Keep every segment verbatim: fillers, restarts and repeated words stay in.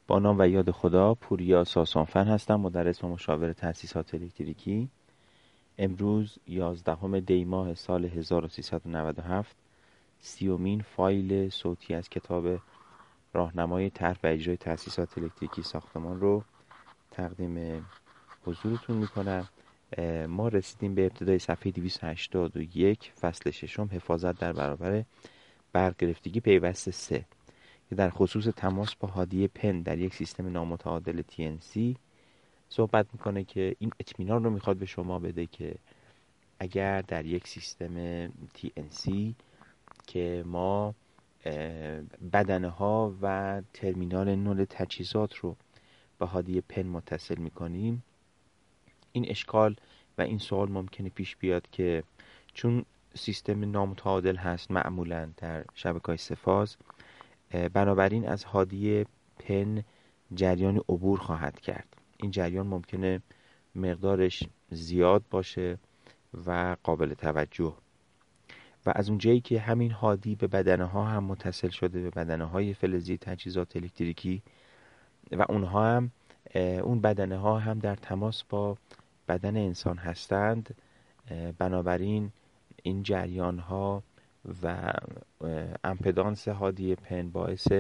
با نام و یاد خدا، پوریا ساسانفر هستم، مدرس و مشاور تأسیسات الکتریکی. امروز یازدهم دی ماه سال هزار و سیصد و نود و هفت سیومین فایل صوتی از کتاب راهنمای طرح و اجرای تأسیسات الکتریکی ساختمان رو تقدیم حضورتون میکنم. ما رسیدیم به ابتدای صفحه دویست و هشتاد و یک فصل ششم، حفاظت در برابر برگرفتگی پیوست سه، که در خصوص تماس با هادیه پن در یک سیستم نامتعادل تی ان سی صحبت میکنه که این اطمینان رو میخواد به شما بده که اگر در یک سیستم تی ان سی که ما بدنه ها و ترمینال نود تجهیزات رو به هادیه پن متصل میکنیم، این اشکال و این سوال ممکنه پیش بیاد که چون سیستم نامتعادل هست معمولا در شبکه‌های سه فاز، بنابراین از هادیه پن جریان عبور خواهد کرد. این جریان ممکنه مقدارش زیاد باشه و قابل توجه، و از اونجایی که همین هادی به بدنه ها هم متصل شده، به بدنه های فلزی تجهیزات الکتریکی، و اونها هم اون بدنه ها هم در تماس با بدن انسان هستند، بنابراین این جریان ها و امپدانس هادیه پن باعث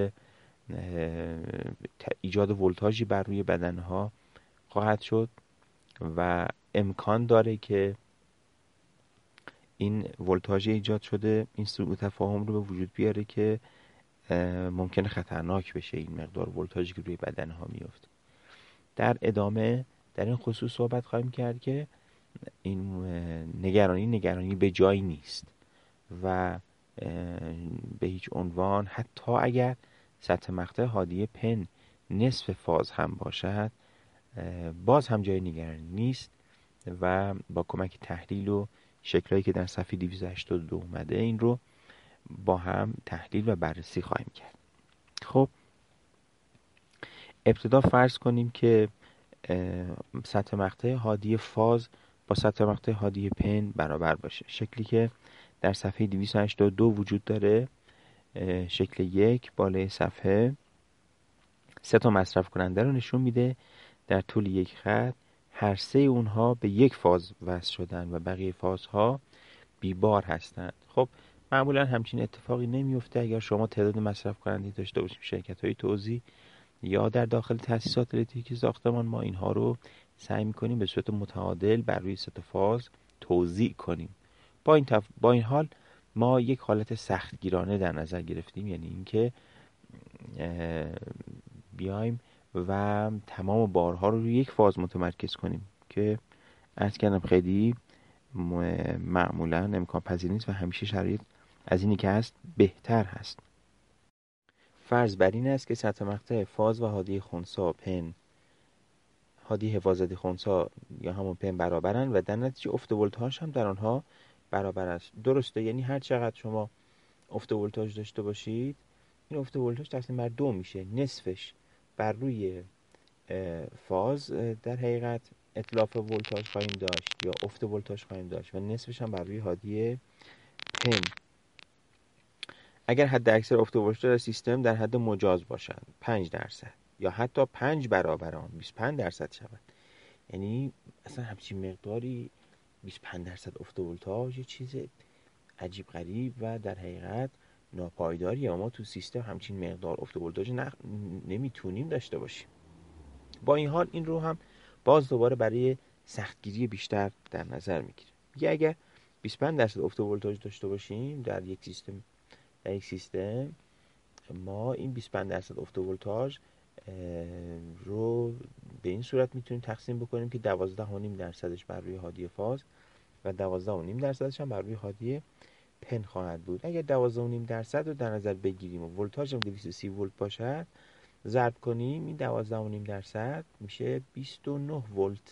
ایجاد ولتاژی بر روی بدنها خواهد شد و امکان داره که این ولتاژ ایجاد شده این سوء تفاهم رو به وجود بیاره که ممکنه خطرناک بشه این مقدار ولتاژی که روی بدنها میفته. در ادامه در این خصوص صحبت خواهیم کرد که این نگرانی نگرانی به جایی نیست و به هیچ عنوان حتی اگر سطح مقطع هادیه پن نصف فاز هم باشد، باز هم جای نگرانی نیست و با کمک تحلیل و شکلایی که در صفحه دویست و هشتاد و دو اومده این رو با هم تحلیل و بررسی خواهیم کرد. خب ابتدا فرض کنیم که سطح مقطع هادیه فاز با سطح مقطع هادیه پن برابر باشه. شکلی که در صفحه دویست و هشتاد و دو وجود داره، شکل یک بالای صفحه سه تا مصرف کننده رو نشون میده در طول یک خط. هر سه اونها به یک فاز وصل شدن و بقیه فازها بیبار هستند. خب معمولا همچین اتفاقی نمیفته اگر شما تعداد مصرف کننده داشته باشیم. شرکت های توزیع یا در داخل تأسیسات الکتریکی ساختمان ما اینها رو سعی میکنیم به صورت متعادل بر روی سه تا فاز توزیع کنیم. با این تف... با این حال ما یک حالت سختگیرانه در نظر گرفتیم، یعنی اینکه بیایم و تمام بارها رو روی یک فاز متمرکز کنیم که عرض کردم خیلی معمولا امکان پذیر نیست و همیشه شرایط از اینی که هست بهتر هست. فرض بر این است که سطح مقطع فاز و هادیه خنثی پن هادیه حفاظتی خنثی یا همون پن برابرن و در نتیجه افت ولتاژ هم در آنها برابر است. درسته، یعنی هر چقدر شما افت ولتاژ داشته باشید، این افت ولتاژ تقسیم بر دو میشه. نصفش بر روی فاز در حقیقت اتلاف ولتاژ خواهیم داشت یا افت ولتاژ خواهیم داشت و نصفش هم بر روی هادیه پن. اگر حد اکثر افت ولتاژ سیستم در حد مجاز باشد، پنج درصد یا حتی پنج برابر آن بیست و پنج درصد شود، یعنی اصلا همچین مقداری بیست و پنج درصد افت ولتاژ یه چیز عجیب غریب و در حقیقت ناپایداریه. ما تو سیستم همچین مقدار افت ولتاژ نخ... نمیتونیم داشته باشیم. با این حال این رو هم باز دوباره برای سختگیری بیشتر در نظر میگیره. میگه اگر بیست و پنج درصد افت ولتاژ داشته باشیم در یک سیستم در یک سیستم ما این بیست و پنج درصد افت ولتاژ رو به این صورت میتونیم تقسیم بکنیم که دوازده و نیم درصدش بر روی هادیه فاز و دوازده و نیم درصدش هم بر روی هادیه پن خواهد بود. اگر دوازده و نیم درصد رو در نظر بگیریم و ولتاژ هم دویست و سی ولت باشد، ضرب کنیم این دوازده و نیم درصد میشه بیست و نه ولت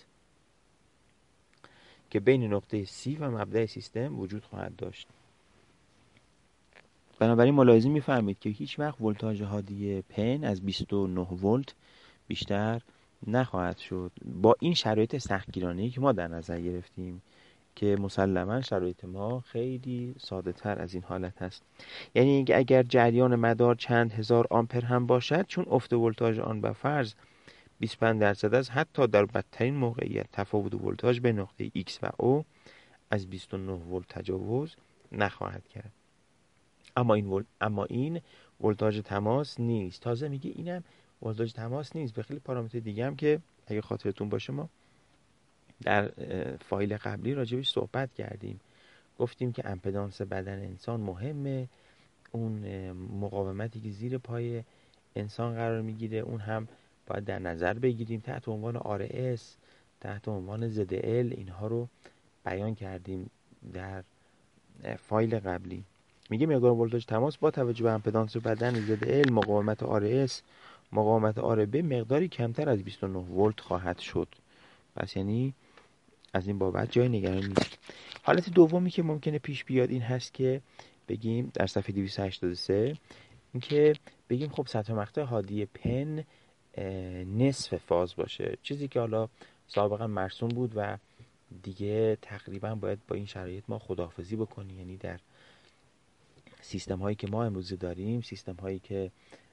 که بین نقطه سی و مبدأ سیستم وجود خواهد داشت. بنابراین ملاحظه میفهمید که هیچ وقت ولتاژ هادیه پن از بیست و نه ولت بیشتر نخواهد شد. با این شرایط سختگیرانه‌ای که ما در نظر گرفتیم، که مسلما شرایط ما خیلی ساده تر از این حالت هست. یعنی اینکه اگر جریان مدار چند هزار آمپر هم باشد، چون افت ولتاژ آن به فرض بیست و پنج درصد است، حتی در بدترین موقعیت تفاوت ولتاژ به نقطه X و O از بیست و نه ولت تجاوز نخواهد کرد. اما این ول... اما این ولتاژ تماس نیست. تازه میگه اینم ولتاژ تماس نیست، به خیلی پارامتر دیگه هم که اگه خاطرتون باشه ما در فایل قبلی راجبش صحبت کردیم. گفتیم که امپدانس بدن انسان مهمه، اون مقاومتی که زیر پای انسان قرار میگیره اون هم باید در نظر بگیریم. تحت عنوان آر اس، تحت عنوان زد ال اینها رو بیان کردیم در فایل قبلی. میگه مقدار ولتاژ تماس با توجه به امپدانس بدن زد ال، مقاومت آر اس، مقاومت آر بی مقداری کمتر از بیست و نه ولت خواهد شد. پس یعنی از این بابت جای نگرانی نیست. حالت دومی که ممکنه پیش بیاد این هست که بگیم در صفحه دویست و هشتاد و سه این که بگیم خب سطح مقطع هادی پن نصف فاز باشه، چیزی که حالا سابقا مرسوم بود و دیگه تقریبا باید با این شرایط ما خداحافظی بکنیم. یعنی در سیستم هایی که ما امروزه داریم، سیستم هایی که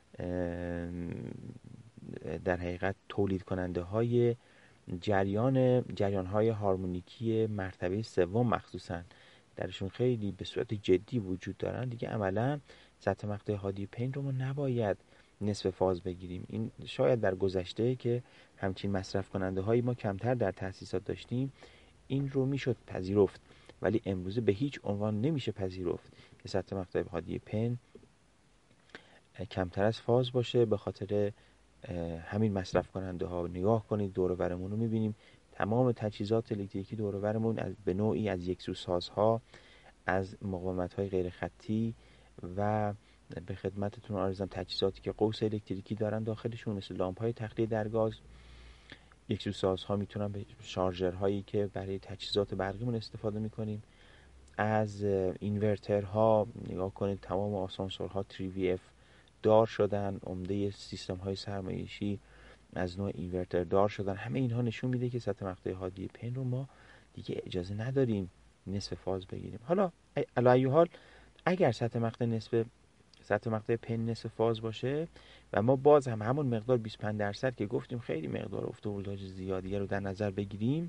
در حقیقت تولید کننده های جریان جریان های هارمونیکی مرتبه سوم مخصوصا درشون خیلی به صورت جدی وجود دارن، دیگه عملا سطح مقطع هادی پن رو ما نباید نصف فاز بگیریم. این شاید در گذشته که همچین مصرف کننده هایی ما کمتر در تأسیسات داشتیم این رو میشد پذیرفت، ولی امروزه به هیچ عنوان نمیشه پذیرفت که سطح مقطع هادی پن کمتر از فاز باشه. به خاطر همین مصرف کننده ها نگاه کنید دور و برمون رو میبینیم تمام تجهیزات الکتریکی دور و برمون از به نوعی از یکسوسازها، از مقاومت های غیر خطی و به خدمتتون عرضم تجهیزاتی که قوس الکتریکی دارن داخلشون، مثل لامپ های تخلیه در گاز. یکسوسازها میتونن به شارژرهایی که برای تجهیزات برقیمون استفاده میکنیم، از اینورترها نگاه کنید تمام آسانسورها تری وی اف دار شدن، عمده سیستم های سرمایشی از نوع اینورتر دار شدن. همه اینها نشون میده که سطح مقطع هادی پن رو ما دیگه اجازه نداریم نصف فاز بگیریم. حالا علی ای حال اگر سطح مقطع نصف سطح مقطع پن نصف فاز باشه و ما باز هم همون مقدار بیست و پنج درصد که گفتیم خیلی مقدار افت ولتاژ زیادیه رو در نظر بگیریم،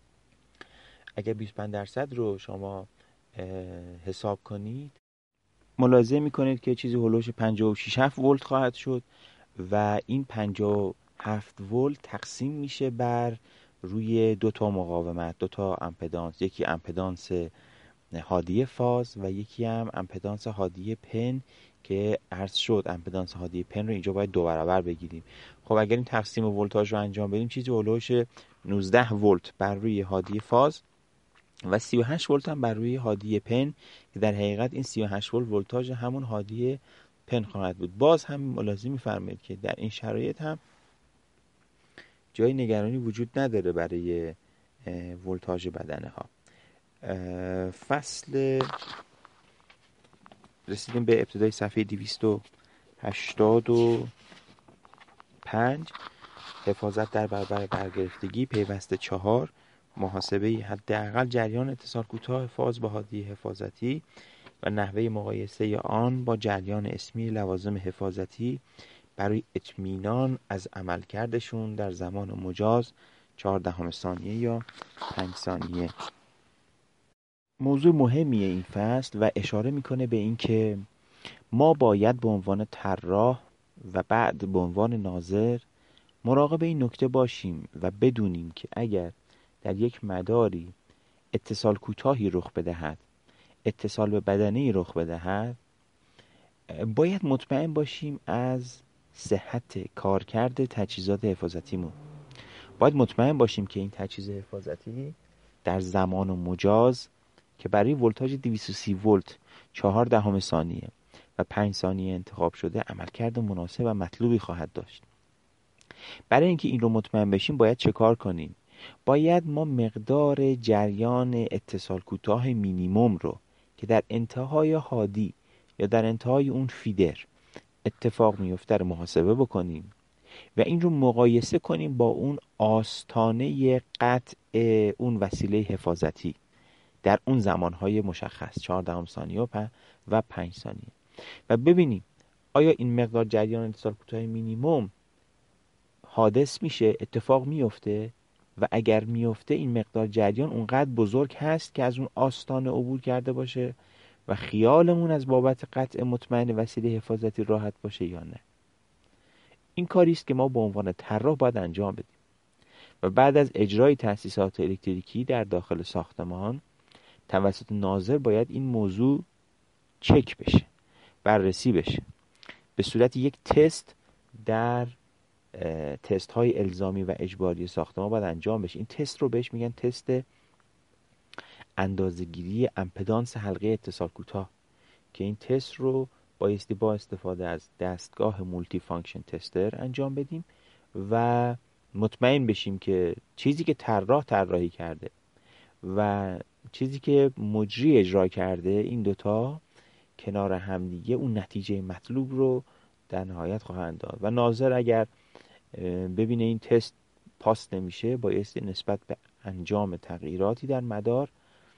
اگر بیست و پنج درصد رو شما حساب کنید ملاحظه میکنید که چیزی هولوش پنجاه و شش ولت خواهد شد و این پنجاه و هفت ولت تقسیم میشه بر روی دو تا مقاومت، دو تا امپدانس، یکی امپدانس هادی فاز و یکی هم امپدانس هادی پن که عرض شد امپدانس هادی پن رو اینجا باید دو برابر بگیریم. خب اگر این تقسیم ولتاژ رو انجام بدیم چیزی هولوش نوزده ولت بر روی هادی فاز و سی و هشت ولت هم بر روی هادی پن که در حقیقت این سی و هشت ولت ولتاژ همون هادی پن خواهد بود. باز هم ملاحظه می‌فرمایید که در این شرایط هم جای نگرانی وجود نداره برای ولتاژ بدنه ها. فصل رسیدیم به ابتدای صفحه دویست و هشتاد و پنج. حفاظت در برابر برگرفتگی پیوسته چهار، محاسبه حداقل جریان اتصال کوتاه فاز با هادی حفاظتی و نحوه مقایسه آن با جریان اسمی لوازم حفاظتی برای اطمینان از عملکردشون در زمان مجاز چهاردهم ثانیه یا پنج ثانیه. موضوع مهمیه این فصل و اشاره میکنه به این که ما باید به عنوان طراح و بعد به عنوان ناظر مراقب این نکته باشیم و بدونیم که اگر در یک مداری اتصال کوتاهی رخ بدهد، اتصال به بدنه رخ بدهد، باید مطمئن باشیم از صحت کارکرد تجهیزات حفاظتیمون. باید مطمئن باشیم که این تجهیز حفاظتی در زمان مجاز که برای ولتاژ دویست و سی ولت چهار دهم ثانیه و پنج ثانیه انتخاب شده عملکرد مناسب و مطلوبی خواهد داشت. برای اینکه این رو مطمئن بشیم باید چه کار کنیم؟ باید ما مقدار جریان اتصال کوتاه مینیمم رو که در انتهای هادی یا در انتهای اون فیدر اتفاق میفته رو محاسبه بکنیم و این رو مقایسه کنیم با اون آستانه قطع اون وسیله حفاظتی. در اون زمانهای مشخص چهارده ثانیه و, پ... و پنج ثانیه. و ببینیم آیا این مقدار جریان اتصال کوتاه مینیموم حادث میشه، اتفاق میفته، و اگر میفته این مقدار جریان اونقدر بزرگ هست که از اون آستانه عبور کرده باشه و خیالمون از بابت قطع مطمئن وسیله حفاظتی راحت باشه یا نه. این کاری است که ما به عنوان طراح باید انجام بدیم و بعد از اجرای تأسیسات الکتریکی در داخل ساختمان توسط ناظر باید این موضوع چک بشه، بررسی بشه، به صورت یک تست در تست های الزامی و اجباری ساختمان باید انجام بشه. این تست رو بهش میگن تست اندازه‌گیری امپدانس حلقه اتصال کوتاه، که این تست رو بایستی با استفاده از دستگاه مولتی فانکشن تستر انجام بدیم و مطمئن بشیم که چیزی که طراح طراحی کرده و چیزی که مجری اجرا کرده این دوتا کنار همدیگه اون نتیجه مطلوب رو در نهایت خواهند داد. و ناظر اگر ببینه این تست پاس نمیشه بایستی نسبت به انجام تغییراتی در مدار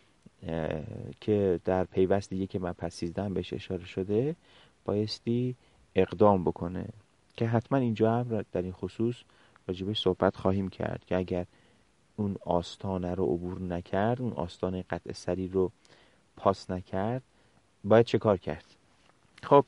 که در پیوست دیگه که من پس سیزده بهش اشاره شده بایستی اقدام بکنه، که حتما اینجا هم در این خصوص راجبش صحبت خواهیم کرد که اگر اون آستانه رو عبور نکرد، اون آستانه قطع سری رو پاس نکرد، باید چه کار کرد. خب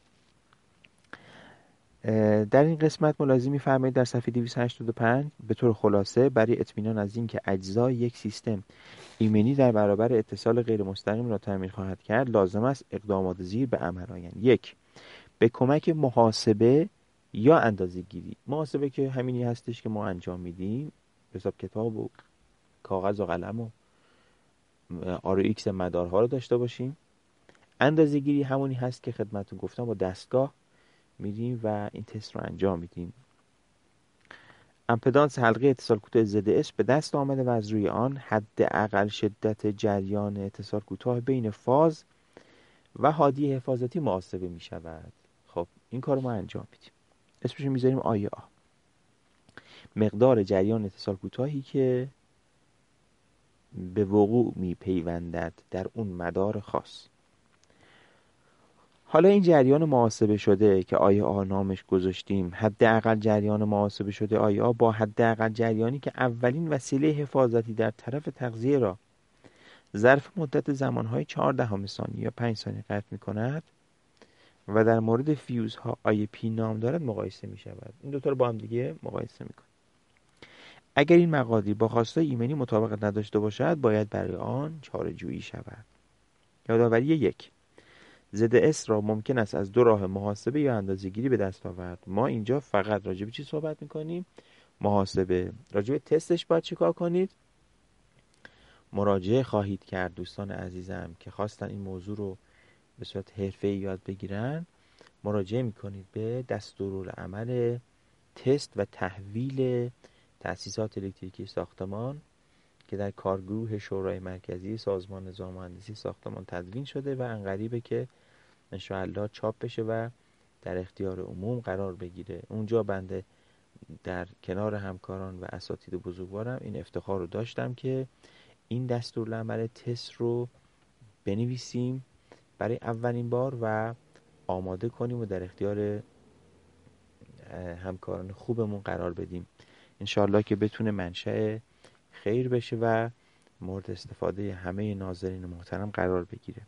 در این قسمت ملاحظه می‌فرمایید در صفحه دویست و هشتاد و پنج به طور خلاصه برای اطمینان از این که اجزای یک سیستم ایمنی در برابر اتصال غیر مستقیم را تامین خواهد کرد لازم است اقدامات زیر به عمل آیند. یک، به کمک محاسبه یا اندازه‌گیری. محاسبه که همینی هستش که ما انجام میدیم، حساب کتاب و کاغذ و قلم و آر او ایکس مدارها رو داشته باشیم. اندازه‌گیری همونی هست که خدمتتون گفتم با دستگاه میریم و این تست رو انجام میدیم. امپدانس حلقه اتصال کوتاه زد اس به دست آمده و از روی آن حداقل شدت جریان اتصال کوتاه بین فاز و هادی حفاظتی محاسبه می شود. خب این کار رو ما انجام میدیم. اسمش رو میذاریم آی آ، مقدار جریان اتصال کوتاهی که به وقوع می پیوندد در اون مدار خاص. حالا این جریان محاسبه شده که آی آ نامش گذاشتیم، حداقل جریان محاسبه شده آی آ با حداقل جریانی که اولین وسیله حفاظتی در طرف تغذیه را ظرف مدت زمانهای چهارده ثانیه یا پنج ثانیه قطع می کند و در مورد فیوزها آی پی نام دارد مقایسه می شود. این دوتا رو با هم دیگه مقایسه می کنیم. اگر این مقادیر با خواستای ایمنی مطابقت نداشته باشد باید برای آن چاره جویی شود. یادآوری یک، زد اس را ممکن است از دو راه محاسبه یا اندازه‌گیری به دست آورد. ما اینجا فقط راجع به چی صحبت می‌کنیم؟ محاسبه. راجع به تستش باید چیکار کنید؟ مراجعه خواهید کرد دوستان عزیزم که خواستن این موضوع رو به صورت حرفه‌ای یاد بگیرن. مراجعه می‌کنید به دستورالعمل تست و تحویل تأسیسات الکتریکی ساختمان که در کارگروه شورای مرکزی سازمان نظام مهندسی ساختمان تدوین شده و انقریبه که انشاءالله چاپ بشه و در اختیار عموم قرار بگیره. اونجا بنده در کنار همکاران و اساتید بزرگوارم این افتخار رو داشتم که این دستورالعمل تست رو بنویسیم برای اولین بار و آماده کنیم و در اختیار همکاران خوبمون قرار بدیم. انشاءالله که بتونه منشأ خیر بشه و مورد استفاده همه ناظرین محترم قرار بگیره.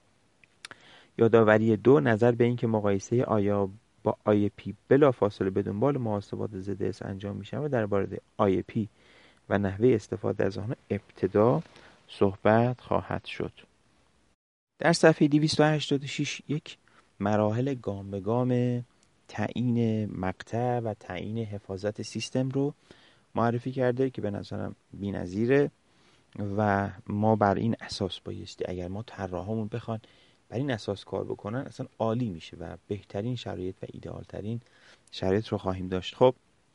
یادآوری دو، نظر به این که مقایسه آیا با آی پی بلا فاصله به دنبال محاسبات زد اس انجام می شود در مورد آی پی و نحوه استفاده از آن ابتدا صحبت خواهد شد. در صفحه دویست و هشتاد و شش یک مراحل گام به گام تعیین مقطع و تعیین حفاظت سیستم رو معرفی کرده که به نظرم بی‌نظیره و ما بر این اساس بایستی اگر ما طراحامون بخوان بر این اساس کار بکنن اصلا عالی میشه و بهترین شرایط و ایدئال ترین شرایط رو خواهیم داشت. خب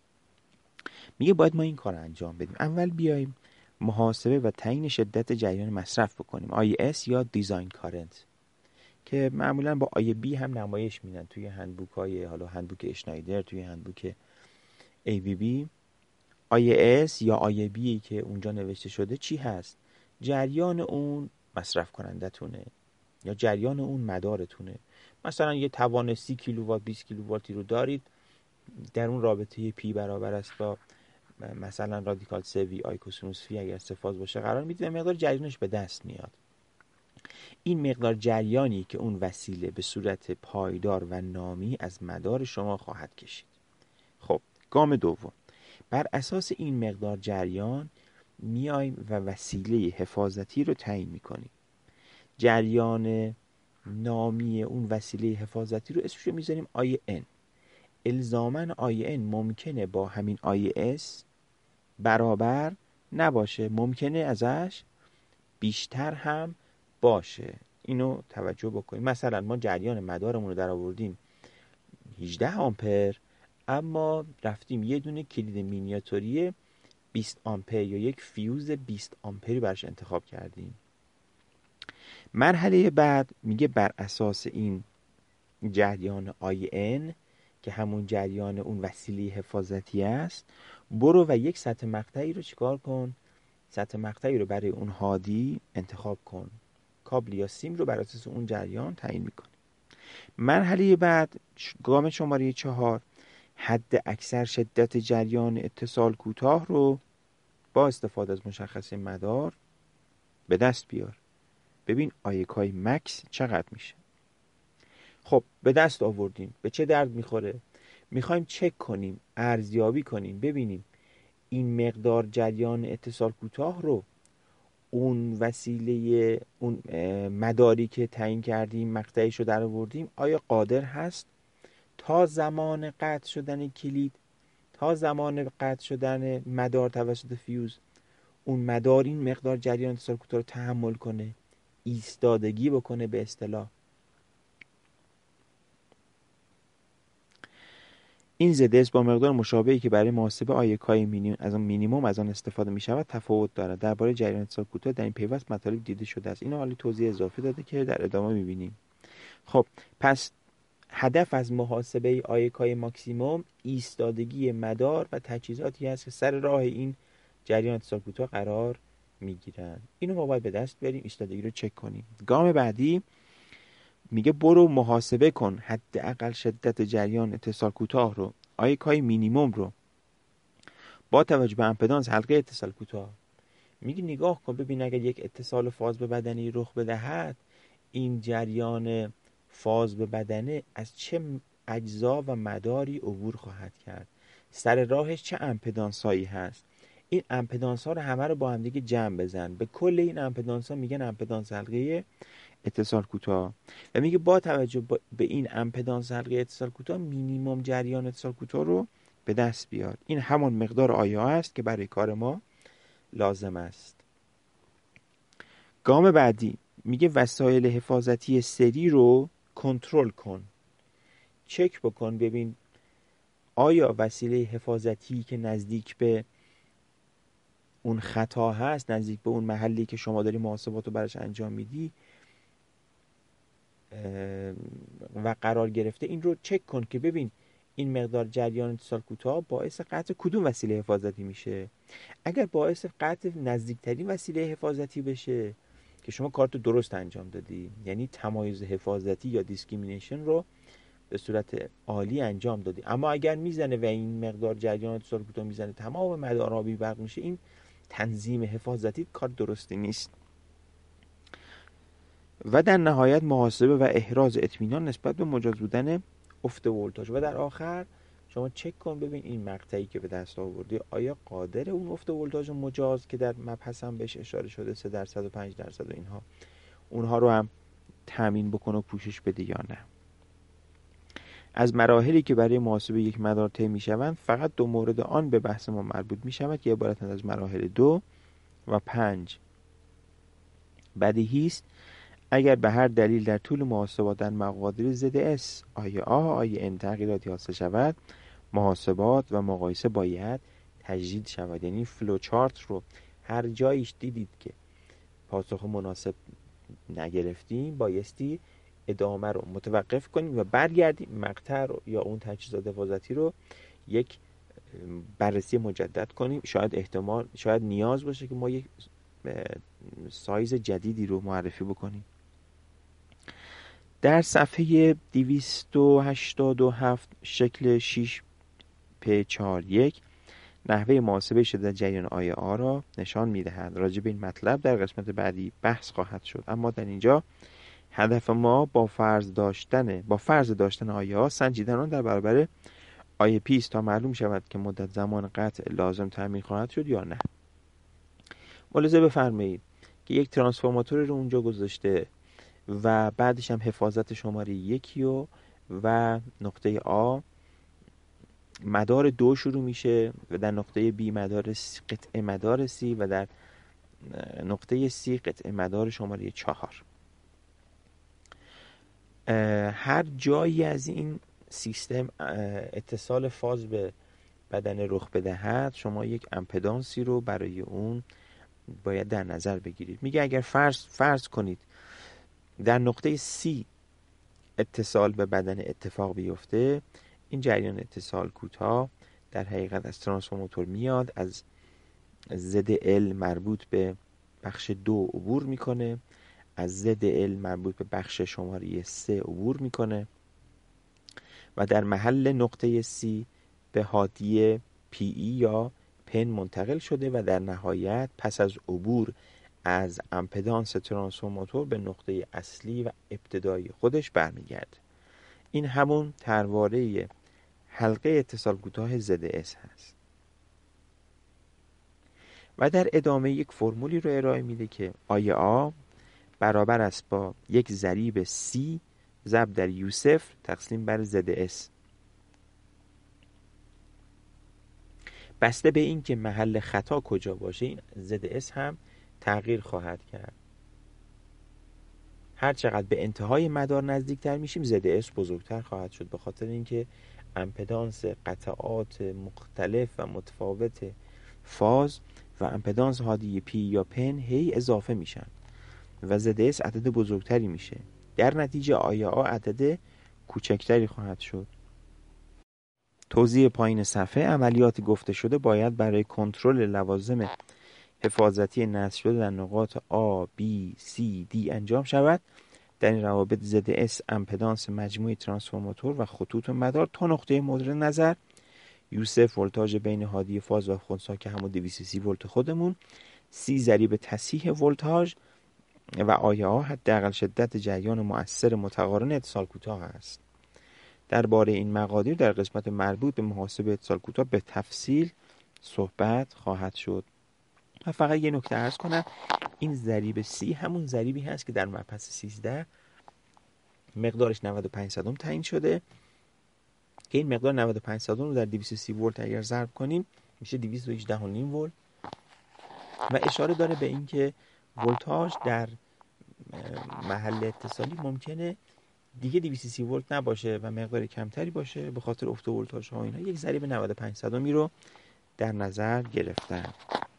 میگه باید ما این کار انجام بدیم. اول بیایم محاسبه و تعیین شدت جریان مصرف بکنیم، آی اس یا دیزاین کارنت، که معمولا با آی بی هم نمایش میدن توی هندبوک های حالا هندبوک اشنایدر، توی هندبوک ای بی بی. آی اس یا آی بی که اونجا نوشته شده چی هست؟ جریان اون مصرف کنندتونه یا جریان اون مدارتونه. مثلا یه توان سی کیلووات بیست کیلوواتی رو دارید، در اون رابطه پی برابر است با مثلا رادیکال سه وی آی کوسینوس فی اگر سه فاز باشه قرار میدید و مقدار جریانش به دست میاد. این مقدار جریانی که اون وسیله به صورت پایدار و نامی از مدار شما خواهد کشید. خب گام دوم، بر اساس این مقدار جریان میایم و وسیله حفاظتی رو تعیین میکنیم. جریان نامی اون وسیله حفاظتی رو اسمش رو میذاریم آی ان. الزاماً آی ان ممکنه با همین آی اس برابر نباشه، ممکنه ازش بیشتر هم باشه. اینو توجه بکنیم. مثلا ما جریان مدارمون رو در آوردیم هجده آمپر، اما رفتیم یه دونه کلید مینیاتوری بیست آمپر یا یک فیوز بیست آمپری برش انتخاب کردیم. مرحله بعد میگه بر اساس این جریان آی ان که همون جریان اون وسیله حفاظتی است، برو و یک سطح مقطعی رو چیکار کن؟ سطح مقطعی رو برای اون هادی انتخاب کن. کابل یا سیم رو بر اساس اون جریان تعیین میکنی. مرحله بعد گام شماره چهار، حد اکثر شدت جریان اتصال کوتاه رو با استفاده از مشخصه مدار به دست بیار. ببین آیکای مکس چقدر میشه. خب به دست آوردیم، به چه درد میخوره؟ میخوایم چک کنیم، ارزیابی کنیم، ببینیم این مقدار جریان اتصال کوتاه رو اون وسیله اون مداری که تعیین کردیم مقطعیش رو در آوردیم آیا قادر هست تا زمان قطع شدن کلید، تا زمان قطع شدن مدار توسط فیوز، اون مدار این مقدار جریان اتصال کوتاه رو تحمل کنه، ایستادگی بکنه به اصطلاح. این زد با مقدار مشابهی که برای محاسبه آیکای مینیمم از آن مینیمم از آن استفاده می شود تفاوت دارد. درباره جریان اتصال کوتاه در این پیوست مطالب دیده شده است. اینو حالا توضیح اضافه داده که در ادامه می‌بینیم. خب پس هدف از محاسبه آیکای ماکسیموم ایستادگی مدار و تجهیزاتی است که سر راه این جریان اتصال کوتاه قرار میگیرن. اینو ما باید به دست بیاریم، ایستادگی رو چک کنیم. گام بعدی میگه برو محاسبه کن حداقل شدت جریان اتصال کوتاه رو، آیکای مینیمم رو، با توجه به امپدانس حلقه اتصال کوتاه. میگه نگاه کن ببین اگر یک اتصال فاز به بدنی رخ بدهد، این جریان فاز به بدنه از چه اجزا و مداری عبور خواهد کرد، سر راهش چه امپدانس هایی هست. این امپدانس ها رو همه رو با هم دیگه جمع بزن، به کل این امپدانس ها میگن امپدانس حلقه اتصال کوتاه. و میگه با توجه به این امپدانس حلقه اتصال کوتاه مینیمم جریان اتصال کوتاه رو به دست بیار. این همون مقدار آیا است که برای کار ما لازم است. گام بعدی میگه وسایل حفاظتی سری رو کنترل کن. چک بکن ببین آیا وسیله حفاظتی که نزدیک به اون خطا هست، نزدیک به اون محلی که شما داری محاسبات رو براش انجام میدی و قرار گرفته، این رو چک کن که ببین این مقدار جریان اتصال کوتاه باعث قطع کدوم وسیله حفاظتی میشه. اگر باعث قطع نزدیکترین وسیله حفاظتی بشه که شما کارتو درست انجام دادی، یعنی تمایز حفاظتی یا دیسکریمینیشن رو به صورت عالی انجام دادی. اما اگر میزنه و این مقدار جریان اتصال کوتاه میزنه تمام مدارها بی برق میشه، این تنظیم حفاظتی کار درستی نیست. و در نهایت محاسبه و احراز اطمینان نسبت به مجاز بودن افت ولتاژ. و در آخر شما چک کن ببین این مقطعی که به دست آوردی آیا قادر اون افت ولتاژ مجاز که در مبحث هم بهش اشاره شده سه درصد و پنج درصد و اینها، اونها رو هم تامین بکنه و پوشش بده یا نه. از مراحلی که برای محاسبه یک مدار طی می‌شوند فقط دو مورد آن به بحث ما مربوط می‌شود که عبارتند از مراحل دو و پنج. بدیهی است اگر به هر دلیل در طول محاسبات در مقادیر زد اس آی آ آی ان تغییراتی حاصل شود، محاسبات و مقایسه باید تجدید شود. یعنی فلو چارت رو هر جایش دیدید که پاسخ مناسب نگرفتیم بایستی ادامه رو متوقف کنیم و برگردیم مقطع رو یا اون تجهیزات حفاظتی رو یک بررسی مجدد کنیم. شاید احتمال شاید نیاز باشه که ما یک سایز جدیدی رو معرفی بکنیم. در صفحه دویست و هشتاد و هفت شکل شش پی چهار یک نحوه محاسبه شدت جریان آی آ را نشان می‌دهد. راجع به این مطلب در قسمت بعدی بحث خواهد شد، اما در اینجا هدف ما با فرض داشتن با فرض داشتن آی آ سنجیدن آن در برابر آی پی است تا معلوم شود که مدت زمان قطع لازم تامین خواهد شد یا نه. ملاحظه بفرمایید که یک ترانسفورماتور رو اونجا گذاشته و بعدش هم حفاظت شماره یکی و و نقطه آ مدار دو شروع میشه و در نقطه بی مدار قطعه مدار سی و در نقطه سی قطعه مدار شماره چهار. هر جایی از این سیستم اتصال فاز به بدن رخ بدهد شما یک امپدانسی رو برای اون باید در نظر بگیرید. میگه اگر فرض فرض کنید در نقطه سی اتصال به بدن اتفاق بیفته، این جریان اتصال کوتاه در حقیقت از ترانسفورماتور میاد، از زد ال مربوط به بخش دو عبور میکنه، از زد ال مربوط به بخش شماره سه عبور میکنه و در محل نقطه سی به هادی پی ای یا پن منتقل شده و در نهایت پس از عبور از امپدانس ترانسفورماتور به نقطه اصلی و ابتدایی خودش برمیگرده. این همون ترواره حلقه اتصال کوتاه زد اس هست و در ادامه یک فرمولی رو ارائه میده که آی آ برابر است با یک ضریب سی ضرب در یو صفر تقسیم بر زد اس، بسته به این که محل خطا کجا باشه این زد اس هم تغییر خواهد کرد. هر چقدر به انتهای مدار نزدیکتر میشیم زد اس بزرگتر خواهد شد، به خاطر اینکه امپدانس قطعات مختلف و متفاوت فاز و امپدانس هادی پی یا پن هی اضافه میشن و زد اس عدد بزرگتری میشه. در نتیجه آی آ عدد کوچکتری خواهد شد. توضیح پایین صفحه عملیات گفته شده باید برای کنترل لوازم حفاظتی نصب شده در نقاط A, B, C, D انجام شود. در این روابط زد اس امپدانس مجموعی ترانسفورماتور و خطوط و مدار تا نقطه مورد نظر، یو صفر ولتاژ بین هادی فاز و خنثی که همون دویست و سی ولت خودمون، سی ضریب تصحیح ولتاژ و آی آ حداقل شدت جریان مؤثر متقارن اتصال کوتاه است. درباره این مقادیر در قسمت مربوط به محاسبه اتصال کوتاه به تفصیل صحبت خواهد شد. و فقط یه نکته عرض کنم، این ضریب سی همون ضریبی هست که در مبحث سیزده مقدارش نود و پنج صدم تعیین شده که این مقدار نود و پنج صدم رو در دویست و سی ولت اگر ضرب کنیم میشه دویست و هجده و نیم ولت و اشاره داره به این که ولتاژ در محل اتصالی ممکنه دیگه دویست و سی ولت نباشه و مقدار کمتری باشه به خاطر افت ولتاژ ها و اینا. یک ضریب نود و پنج صدمی رو در نظر گرفتن.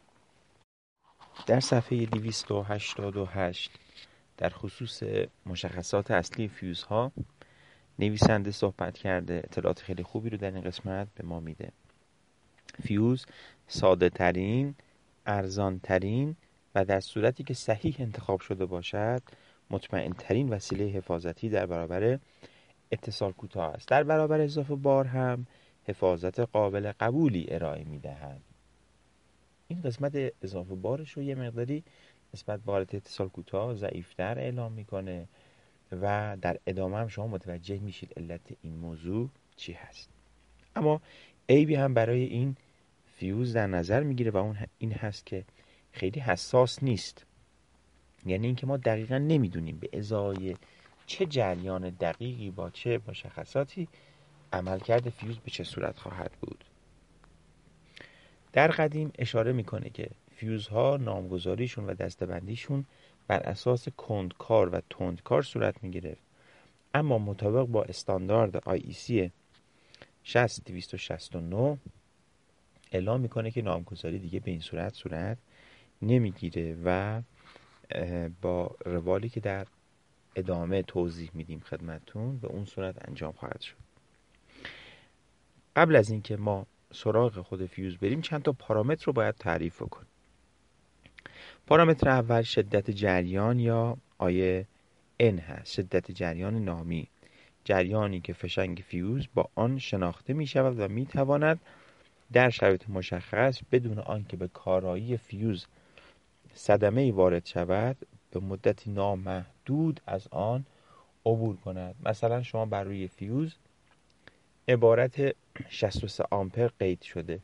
در صفحه دویست و هشتاد و هشت در خصوص مشخصات اصلی فیوزها نویسنده صحبت کرده. اطلاعات خیلی خوبی رو در این قسمت به ما میده. فیوز ساده ترین، ارزان ترین و در صورتی که صحیح انتخاب شده باشد مطمئن ترین وسیله حفاظتی در برابر اتصال کوتاه است. در برابر اضافه بار هم حفاظت قابل قبولی ارائه میدهد. این قسمت اضافه بارش رو یه مقداری نسبت به حالت اتصال کوتاه ضعیف‌تر اعلام میکنه و در ادامه هم شما متوجه میشید علت این موضوع چی هست. اما عیبی هم برای این فیوز در نظر میگیره و اون این هست که خیلی حساس نیست. یعنی اینکه ما دقیقاً نمیدونیم به ازای چه جریان دقیقی با چه مشخصاتی عملکرد فیوز به چه صورت خواهد بود. در قدیم اشاره میکنه که فیوزها نامگذاریشون و دسته‌بندیشون بر اساس کندکار و تندکار صورت میگرفت، اما مطابق با استاندارد آی ای سی شصت دویست و شصت و نه اعلام میکنه که نامگذاری دیگه به این صورت صورت نمیگیره و با روالی که در ادامه توضیح میدیم خدمتون به اون صورت انجام خواهد شد. قبل از اینکه ما سراغ خود فیوز بریم چند تا پارامتر رو باید تعریف کنیم. پارامتر اول شدت جریان یا آی ان هست. شدت جریان نامی، جریانی که فشنگ فیوز با آن شناخته می شود و می تواند در شرایط مشخص بدون آنکه به کارایی فیوز صدمه‌ای وارد شود به مدتی نامحدود از آن عبور کند. مثلا شما بر روی فیوز عبارت شصت و سه آمپر قید شده،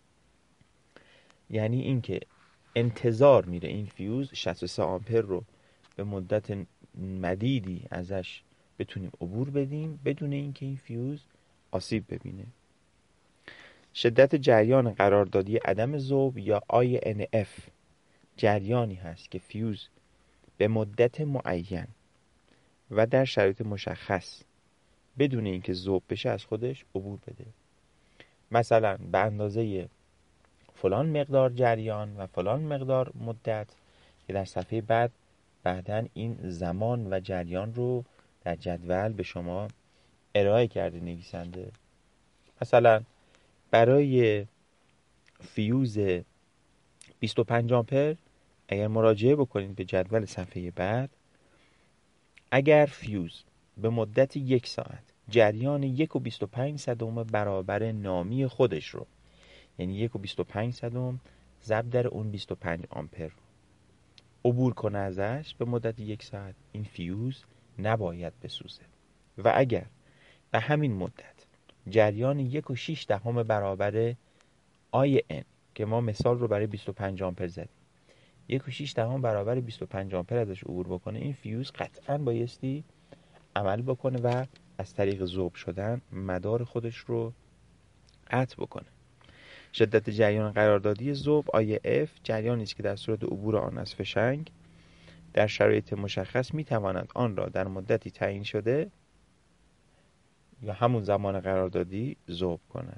یعنی اینکه انتظار میره این فیوز شصت و سه آمپر رو به مدت مدیدی ازش بتونیم عبور بدیم بدون اینکه این فیوز آسیب ببینه. شدت جریان قراردادی عدم ذوب یا آی ان اف جریانی هست که فیوز به مدت معین و در شرایط مشخص بدون اینکه ذوب بشه از خودش عبور بده. مثلا به اندازه فلان مقدار جریان و فلان مقدار مدت که در صفحه بعد بعدن این زمان و جریان رو در جدول به شما ارائه کرده نویسنده. مثلا برای فیوز بیست و پنج آمپر اگر مراجعه بکنید به جدول صفحه بعد، اگر فیوز به مدت یک ساعت جریان یک و بیست و پنج صدم برابر نامی خودش رو، یعنی یک و بیست و پنج صدم ضرب در اون بیست و پنج آمپر عبور کنه ازش به مدت یک ساعت، این فیوز نباید بسوزه. و اگر به همین مدت جریان یک و شیش دهم برابر آی ان که ما مثال رو برای بیست و پنج آمپر زدیم، یک و شیش دهم برابر بیست و پنج آمپر ازش عبور بکنه، این فیوز قطعاً بایستی عمل بکنه و از طریق ذوب شدن مدار خودش رو قطع بکنه. شدت جریان قراردادی ذوب آی اف جریانی است که در صورت عبور آن از فشنگ در شرایط مشخص می تواند آن را در مدتی تعیین شده یا همون زمان قراردادی ذوب کند.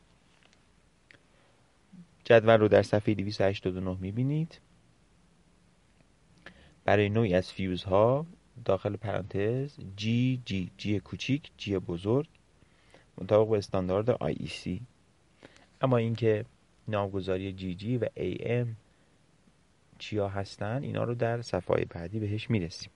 جدول رو در صفحه دویست و هشتاد و نه می بینید. برای نوعی از فیوزها داخل پرانتز جی جی جی کوچیک جی بزرگ مطابق با استاندارد آی ای سی. اما اینکه نامگذاری جی جی و ای ام چیا هستن اینا رو در صفحه بعدی بهش میرسیم.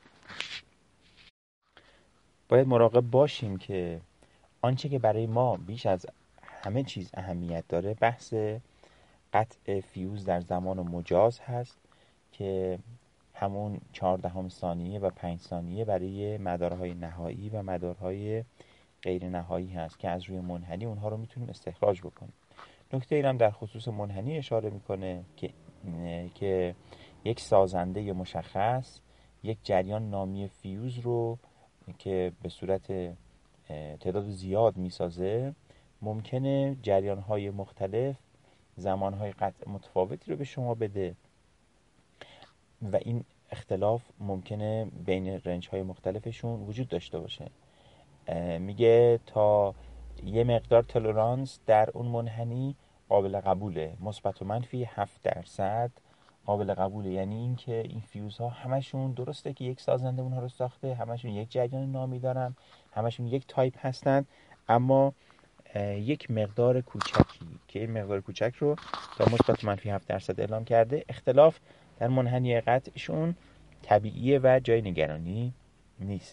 باید مراقب باشیم که آنچه که برای ما بیش از همه چیز اهمیت داره بحث قطع فیوز در زمان مجاز هست که همون چهاردهم ثانیه و پنج ثانیه برای مدارهای نهایی و مدارهای غیر نهایی هست که از روی منحنی اونها رو میتونیم استخراج بکنیم. نکته ای هم در خصوص منحنی اشاره میکنه که که یک سازنده مشخص یک جریان نامی فیوز رو که به صورت تعداد زیاد میسازه ممکنه جریان‌های مختلف زمان‌های قطع متفاوتی رو به شما بده و این اختلاف ممکنه بین رنج‌های مختلفشون وجود داشته باشه. میگه تا یه مقدار تولرانس در اون منحنی قابل قبوله، مثبت و منفی هفت درصد قابل قبوله. یعنی این که این فیوزها همشون درسته که یک سازنده اونها رو ساخته، همشون یک جریان نامی دارن، همشون یک تایپ هستن، اما یک مقدار کوچکی که این مقدار کوچک رو تا مثبت و منفی هفت درصد اعلام کرده، اختلاف در منحنی قطعشون طبیعیه و جای نگرانی نیست.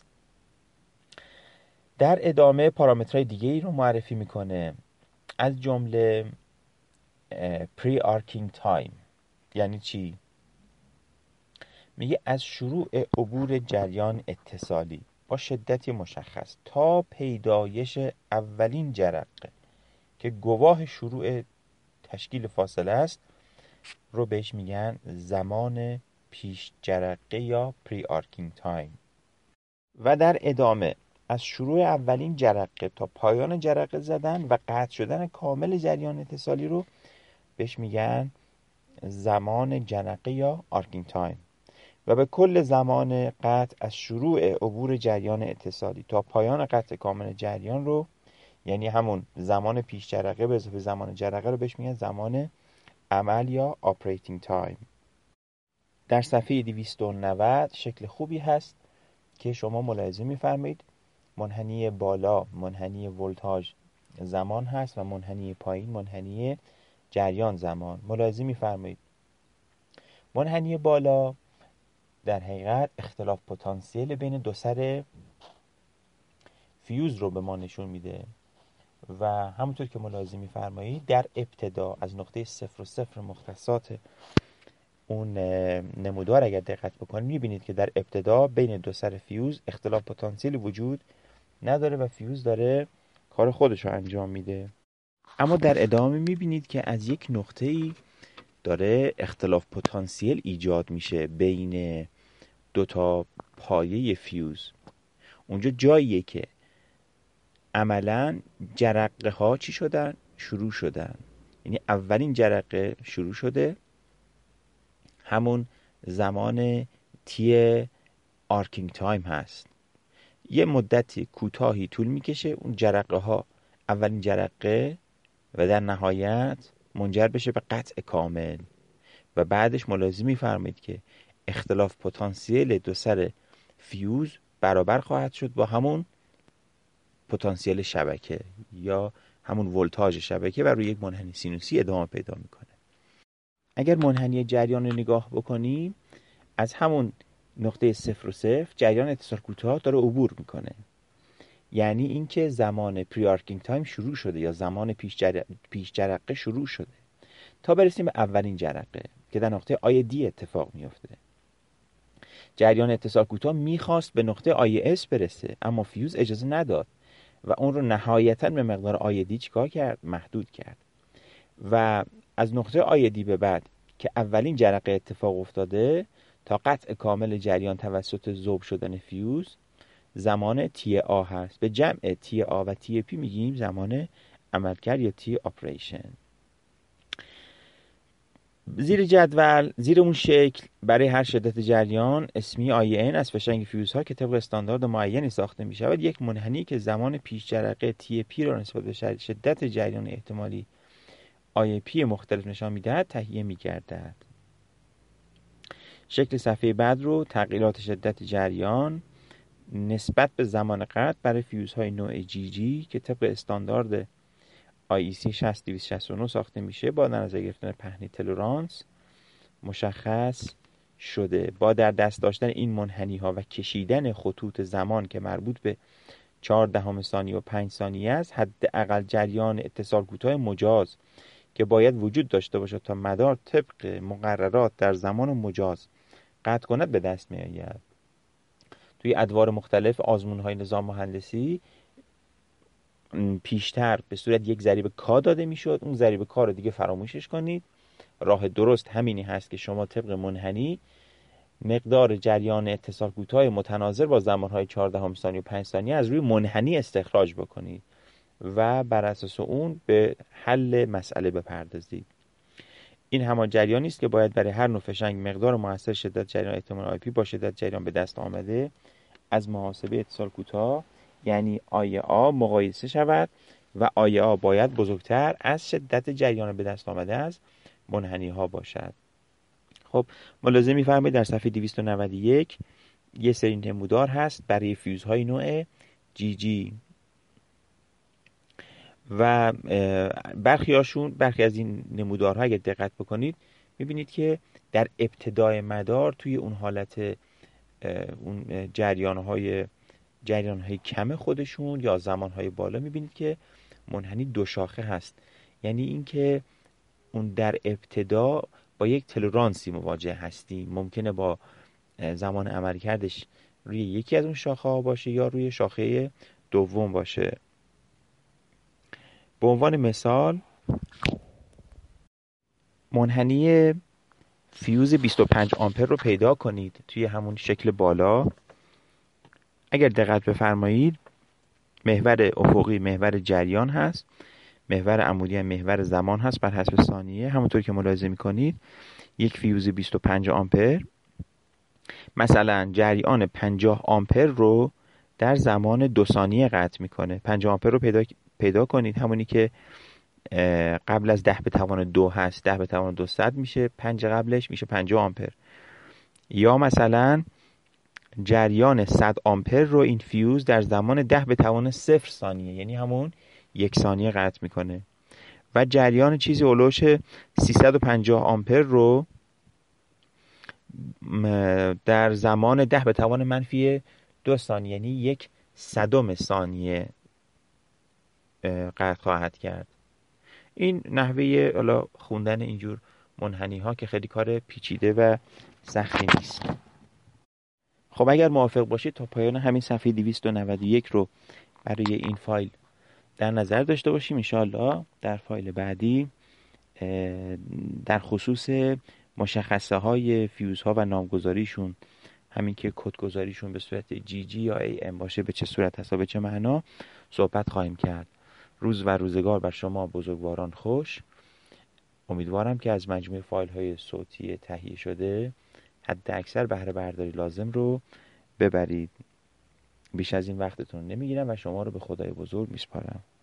در ادامه پارامترهای دیگه ای رو معرفی میکنه، از جمله پری آرکینگ تایم. یعنی چی؟ میگه از شروع عبور جریان اتصالی با شدتی مشخص تا پیدایش اولین جرقه که گواه شروع تشکیل فاصله است رو بهش میگن زمان پیش جرقه یا پری آرکینگ تایم. و در ادامه از شروع اولین جرقه تا پایان جرقه زدن و قطع شدن کامل جریان اتصالی رو بهش میگن زمان جرقه یا آرکینگ تایم. و به کل زمان قطع از شروع عبور جریان اتصالی تا پایان قطع کامل جریان رو، یعنی همون زمان پیش جرقه به اضافه زمان جرقه رو بهش میگن زمان عمل یا آپریتینگ تایم. در صفحه دویست و نود شکل خوبی هست که شما ملاحظه می‌فرمایید منحنی بالا منحنی ولتاژ زمان هست و منحنی پایین منحنی جریان زمان. ملاحظه می‌فرمایید منحنی بالا در حقیقت اختلاف پتانسیل بین دو سر فیوز رو به ما نشون میده و همونطور که ملاحظه می‌فرمایید در ابتدا از نقطه صفر و صفر مختصات اون نمودار اگر دقت بکنید می‌بینید که در ابتدا بین دو سر فیوز اختلاف پتانسیل وجود نداره و فیوز داره کار خودش رو انجام میده. اما در ادامه می‌بینید که از یک نقطه‌ای داره اختلاف پتانسیل ایجاد میشه بین دو تا پایه فیوز. اونجا جاییه که عملاً جرقه ها چی شدن؟ شروع شدن. یعنی اولین جرقه شروع شده، همون زمان تی آرکینگ تایم هست. یه مدتی کوتاهی طول میکشه اون جرقه ها اولین جرقه و در نهایت منجر بشه به قطع کامل و بعدش ملاحظه میفرمایید که اختلاف پتانسیل دو سر فیوز برابر خواهد شد با همون پتانسیل شبکه یا همون ولتاژ شبکه و روی یک منحنی سینوسی ادامه پیدا میکنه. اگر منحنی جریان رو نگاه بکنیم از همون نقطه صفر و صفر جریان اتصال کوتاه داره عبور میکنه. یعنی اینکه زمان پری آرکینگ تایم شروع شده یا زمان پیش, جر... پیش جرقه شروع شده تا برسیم به اولین جرقه که در نقطه آی دی اتفاق میفته. جریان اتصال کوتاه میخواست به نقطه آی اس برسه اما فیوز اجازه نداد و اون رو نهایتاً به مقدار آی دی چیکار کرد؟ محدود کرد و از نقطه آی دی به بعد که اولین جرقه اتفاق افتاده تا قطع کامل جریان توسط ذوب شدن فیوز زمان تی آ هست. به جمع تی آ و تی پی میگیم زمان عملکرد یا تی آپریشن. زیر جدول زیر اون شکل برای هر شدت جریان اسمی آی ان از فشنگ فیوزها که طبق استاندارد معینی ساخته می شود یک منحنی که زمان پیش جرقه تی پی را نسبت به شدت جریان احتمالی آی پی مختلف نشان میدهد تهیه می گردد. شکل صفحه بعد رو تغییرات شدت جریان نسبت به زمان قطع برای فیوزهای نوع جی جی که طبق استاندارد آی ای سی شصت دویست و شصت و نه ساخته میشه با در نظر گرفتن پهنی تلورانس مشخص شده. با در دست داشتن این منحنی ها و کشیدن خطوط زمان که مربوط به چهار دهم ثانیه و پنج ثانیه است حداقل جریان اتصال کوتاه مجاز که باید وجود داشته باشد تا مدار طبق مقررات در زمان مجاز قطع کند به دست می آید. توی ادوار مختلف آزمون های نظام مهندسی پیشتر به صورت یک ضریب کا داده میشد. اون ضریب کا رو دیگه فراموشش کنید. راه درست همینی هست که شما طبق منحنی مقدار جریان اتصال کوتاه متناظر با زمانهای چهار دهم ثانیه و پنج ثانیه از روی منحنی استخراج بکنید و بر اساس اون به حل مسئله بپردازید. این همان جریانی است که باید برای هر نوع فشنگ مقدار مؤثر شدت جریان احتمال آی پی با شدت جریان به دست آمده از محاسبه اتصال کوتاه یعنی آی آ مقایسه شود و آی آ باید بزرگتر از شدت جریان به دست آمده از منحنی ها باشد. خب ملاحظه می‌فرمایید در صفحه دویست و نود و یک یه سری نمودار هست برای فیوزهای نوع جی جی و برخی هاشون برخی از این نمودارها اگه دقت بکنید می‌بینید که در ابتدای مدار توی اون حالت اون جریان‌های جریان‌های کم خودشون یا زمان‌های بالا می‌بینید که منحنی دو شاخه هست. یعنی اینکه اون در ابتدا با یک تلورانسی مواجه هستیم. ممکنه با زمان عملکردش روی یکی از اون شاخه ها باشه یا روی شاخه دوم باشه. به عنوان مثال منحنی فیوز بیست و پنج آمپر رو پیدا کنید توی همون شکل بالا. اگر دقت بفرمایید محور افقی محور جریان هست، محور عمودی هم محور زمان هست بر حسب ثانیه. همونطور که ملاحظه می‌کنید یک فیوز بیست و پنج آمپر مثلا جریان پنجاه آمپر رو در زمان دو ثانیه قطع میکنه. پنجاه آمپر رو پیدا پیدا کنید، همونی که قبل از ده به توان دو هست، ده به توان دو صد میشه، پنج قبلش میشه پنجاه آمپر. یا مثلا جریان صد آمپر رو این فیوز در زمان ده به توان صفر ثانیه یعنی همون یک ثانیه قطع میکنه و جریان چیزی اولوش سیصد و پنجاه آمپر رو در زمان ده به توان منفی دو ثانیه، یعنی یک صدم ثانیه قطع خواهد کرد. این نحوه حالا خوندن اینجور منحنی ها که خیلی کار پیچیده و سختی نیست. خب اگر موافق باشید تا پایان همین صفحه دویست و نود و یک رو برای این فایل در نظر داشته باشیم. انشاءالله در فایل بعدی در خصوص مشخصه های فیوز ها و نامگذاریشون، همین که کد گذاریشون به صورت جی جی یا ای ام باشه به چه صورت هست و به چه معنا صحبت خواهیم کرد. روز و روزگار بر شما بزرگواران خوش. امیدوارم که از مجموع فایل های صوتی تهیه شده حد اکثر بهره برداری لازم رو ببرید. بیش از این وقتتون نمیگیرم و شما رو به خدای بزرگ میسپارم.